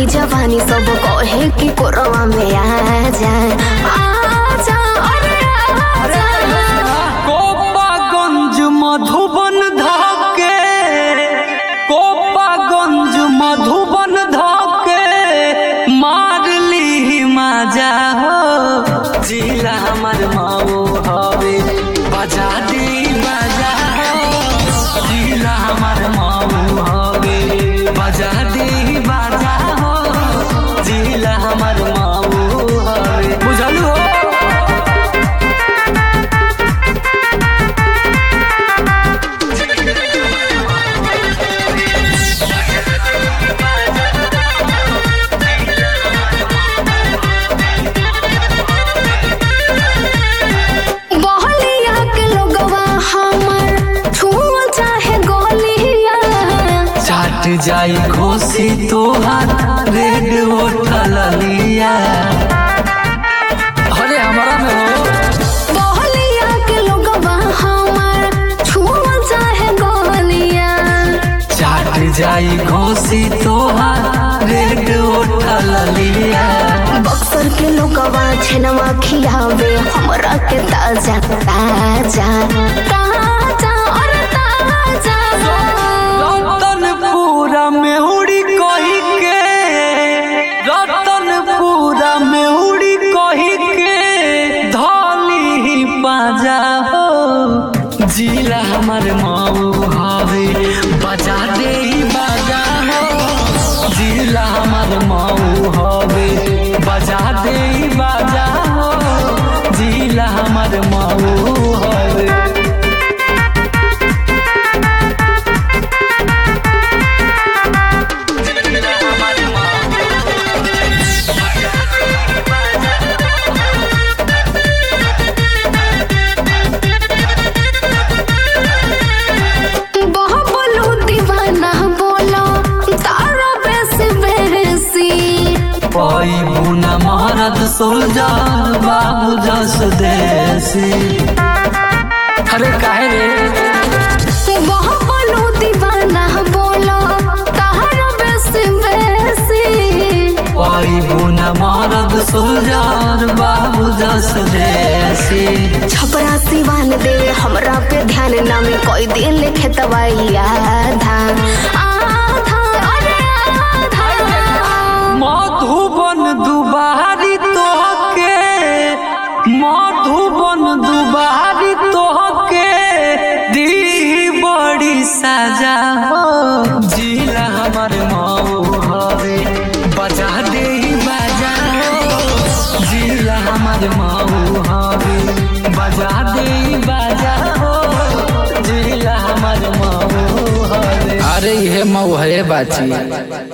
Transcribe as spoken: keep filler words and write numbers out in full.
चढ़ली जवानी सब कहे कि कोरवा में आ जा आजा अरे आजा। गोपागंज मधुबन धके गोपागंज मधुबन धके मारली मजा हो जिला हमर माओ हवे बजा दी बजा हो जिला हमर माओ हवे बजा दी बजा हो जिला हमर माओ हवे बुझलू हो। जाई घोसी तोहार रेड होटल लिया अरे हमारा में हो बहलिया के लोगवा हमर छुआ चाहे गोलिया चाट जाई घोसी तोहार रेड होटल लिया। बक्सर के लोगवा छेनवा खियावे हमरा के ताजा ताजा ताजा और ताजा रतनपुरा में उड़ी कही के रतनपुरा में उड़ी कही के धौली बाजा हो जिला हमर माऊ हवे बजा दे बाजा हो जिला हमर माऊ हवे बजा दे बाजा हो जिला हमर माऊ हवे। मरद सोल्जर बाबू जस देसी अरे काहे रे बोलो दीवाना बोलो तारा बेसी बेसी ओई बुना मरद सोल्जर बाबू जस देसी। छपरा सिवान दे हमरा पे ध्यान नामे कोई दिन लिखे तवाई आधा आधा अरे आधा मधुबन दुबारी तोहके मधुबन दुबारी तोहके दी बड़ी सजा हो जिला हमर माऊ हवे बजा दे बजा हो जिला हमर माऊ हवे बजा दे बजा हो जिला हमर माऊ हवे। अरे ये मऊ है बाची।